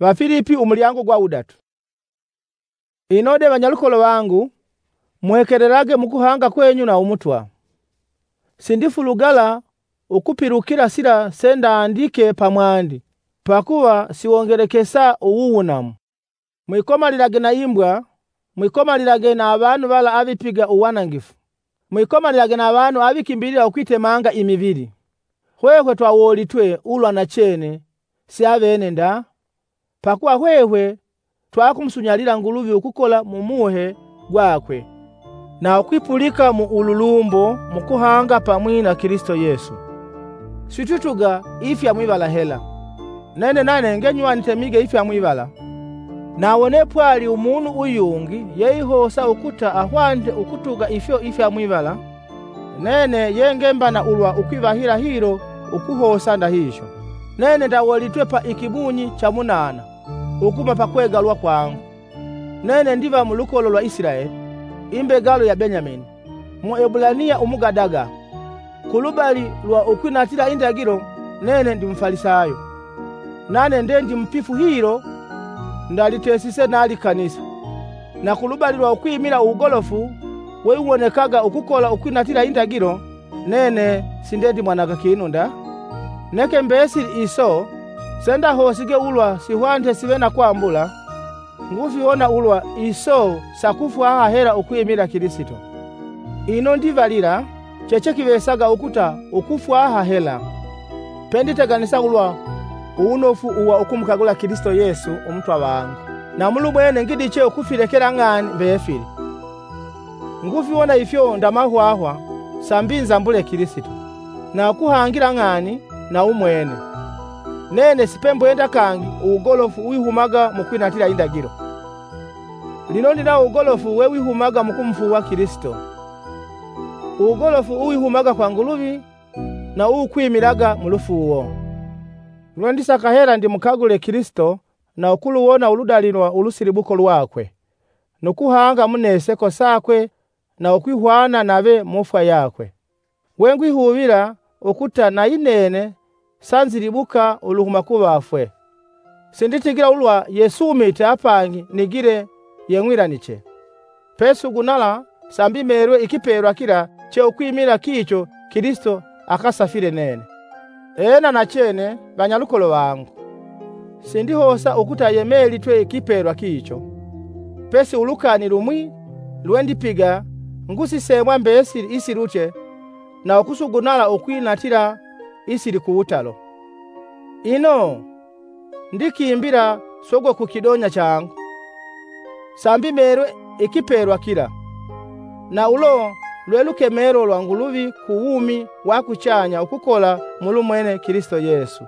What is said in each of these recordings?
Bafilipi umulyango gwa udatu. Inode banyalukolo bangu mwekererage mukuhanga kwenyu na umutwa. Sindifulugala ukupirukira sila senda andike pamwandi pakuwa siwongerekesa uwunamu. Mwikomalirage na imbwa, mwikomalirage na abantu bala abipiga uwanangifu. Mwikomalirage na abantu abikimbirira ukwitemanga imibiri. Hwehwe twawolitwe ulwa na chene si abene nda pakuwa hwehwe twakumusunyalira Nguluvi ukukola mumuhe gwakwe na ukwipulika mu ululumbo mukuhanga pamwi na Kristo Yesu. Situtuga ifi ya mwibala hela. Nene ngenywa nitemige ifi ya mwibala. Nawone pwali umunu uyungi yeihosa ukuta ahwande ukutuga ifi ya mwibala. Nene yengemba na ulwa ukwivahira hiro ukuhosa ndahisho. Nene ndawolitwe pa ikibunyi cha munana ukuma pakwegalwa kwangu. Nene ndiva mulukolo lwa Israeli imbegalo ya Benyamini mu Ebulania umugadaga kulubali lwa ukwinatira indagiro. Nene ndi mfalisayo nane ndi mpifu hiro ndalitesise nali kanisa na kulubali lwa ukwimira ugolofu weiwonekaga ukukola ukwinatira indagiro. Nene sindendi mwanaga kinu nda neke mbesi iso senda hosige ulwa sihwante sivena kwambula nguviona ulwa iso sakufu aha hera ukwimira Kristo. Ino ndivalira cheche kivesaga ukuta ukufu aha hela penditeganisa ulwa unofu uwa ukumukagula Kristo Yesu umutwa wangu na mulubwene ngidiche ukufirekera ngani mbefiri nguviona ifyo ndamahwahwa sambinza mbule Kristo na kuhangira ngani na umwene. Nene sipembo enda kangi ugolofu uwihumaga mukwinatira indagiro. Lino ndina ugolofu wewihumaga mukumfuwa Kristo. Ugolofu uwihumaga kwa Nguluvi na ukwimiraga mulufuwo. Lwendisaka hera ndi mukagule Kristo na ukuluwona uludalirwa ulusiribuko lwakwe. Nukuhanga muneseko sakwe na ukwihwana nabe mufwa yakwe. Wengwihubira ukuta na inene sanziribuka uluhuma kubafwe. Sinditigira ulwa Yesu umite apangi nigire yengwiraniche. Pesu gunala sambi merwe ikiperwa kira che ukwimira kicho Kristo akasafire nene. Ena na chene banyalukolo bangu. Sindihosa ukuta yemeli twe ikiperwa kicho. Pesi ulukani rumwi lwendipiga ngusi semwa mbesi isiruche na okusugunala ukwinatira isiri kuutalo. Ino ndikimbira sogwe kukidonya changu sambi merwe ikiperwa kira na ulo lweluke mero lwa Nguluvi kuumi wakuchanya ukukola mulumwene Kristo Yesu.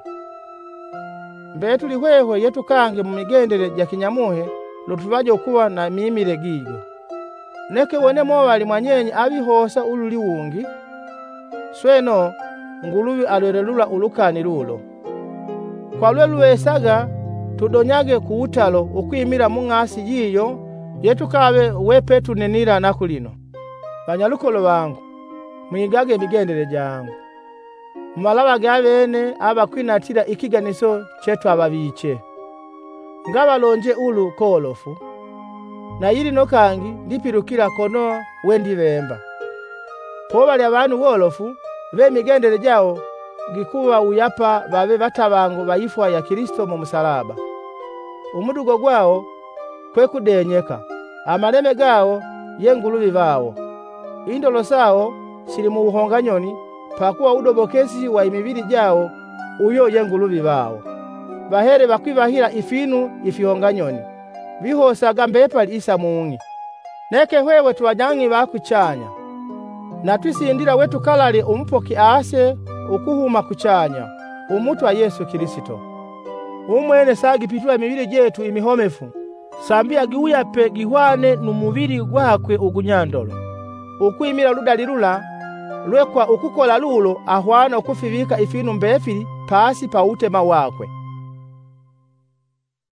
Mbetu lihweho yetu kange mumigendere ja kinyamuhe lutuvaje ukuwa na mimire gigo. Neke wone mowali mwanyenyi abihosa ululi wungi sweno Nguluvi alwerelula ulukani lulo. Kwa lweluwesaga tudonyage kuutalo ukwimira mung'asi yiyo yetukabe wepetu nenira nakulino. Banyalukolo bangu mwigage migendere jangu. Mumalabage abene abakwinatira ikiganiso chetu ababiche. Ngabalonje ulu kolofu. Na yiri nokangi ndipirukira kono wendi bemba. Pobali abantu wolofu be migendere jao gikuba uyapa babe batabango bayifwa ya Kristo mu musalaba. Umudugo gwao kwe kudenyeka. Amaleme gao ye Nguluvi bawo. Indolo sao sili mu buhonganyoni pakuwa udobokesi wa imibiri jao uyo ye Nguluvi bawo. Bahere bakwibahira ifinu ifihonganyoni. Bihosaga mbepali isa mungi. Neke hwewe tuwajangi bakuchanya. Na twisindira wetu kalale umupoki ase ukuhuma kuchanya umutwa Yesu Kristo. Umwene sagi pitula mibiri jetu imihomefu sambi agiuya pe gihwane numubiri gwakwe ugunyandolo. Ukwimira ludalirula lwekwa ukukola lulo ahwana ukufivika ifinu mbefiri pasi pa utema wakwe.